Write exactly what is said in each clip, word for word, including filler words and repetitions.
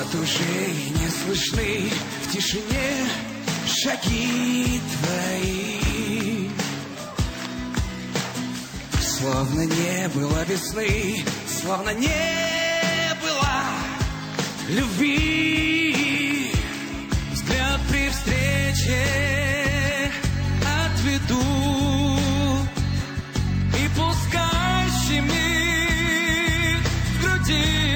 Вот уже не слышны в тишине шаги твои. Словно не было весны, словно не было любви. Взгляд при встрече отведу, и пускай щемит в груди.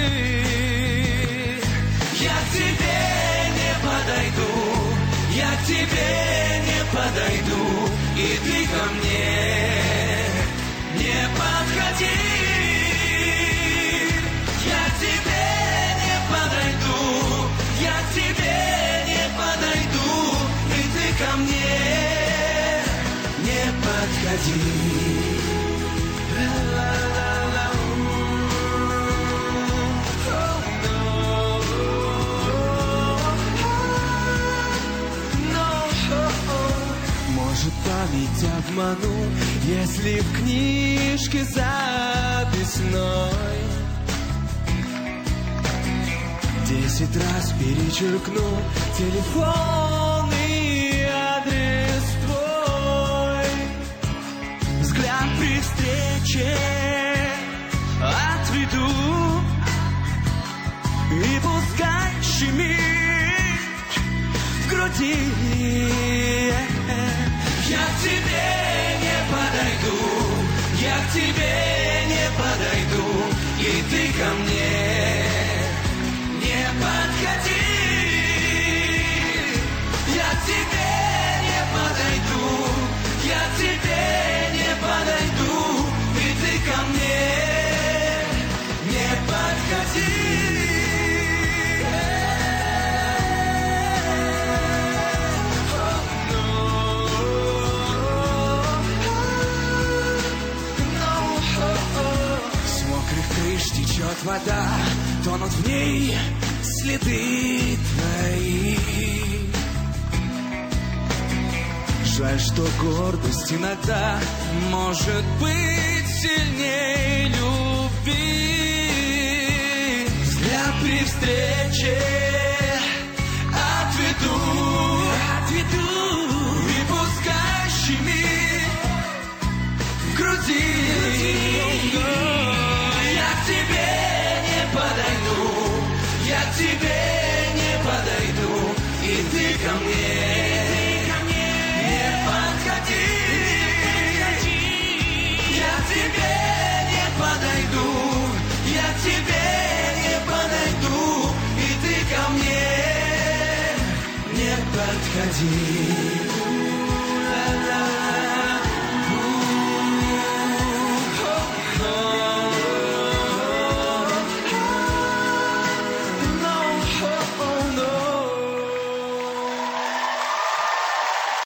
Я к тебе не подойду, я к тебе не подойду, и ты ко мне не подходи. Я к тебе не подойду, я к тебе не подойду, и ты ко мне не подходи. Может, память обману, если в книжке записной десять раз перечеркну телефонный адрес твой. Взгляд при встрече отведу, и пускай щемит в груди. Я к тебе не подойду, я к тебе не подойду, и ты ко мне не подходи. Я к тебе не подойду, я к тебе не подойду, и ты ко мне не подходи. Течет вода, тонут в ней следы твои. Жаль, что гордость иногда может быть сильнее любви. Взгляд при встрече отведу, отведу, и пускай щемит в груди. Я к тебе не подойду, я к тебе не подойду, и ты ко мне не подходи. Я к тебе не подойду, я к тебе не подойду, и ты ко мне не подходи.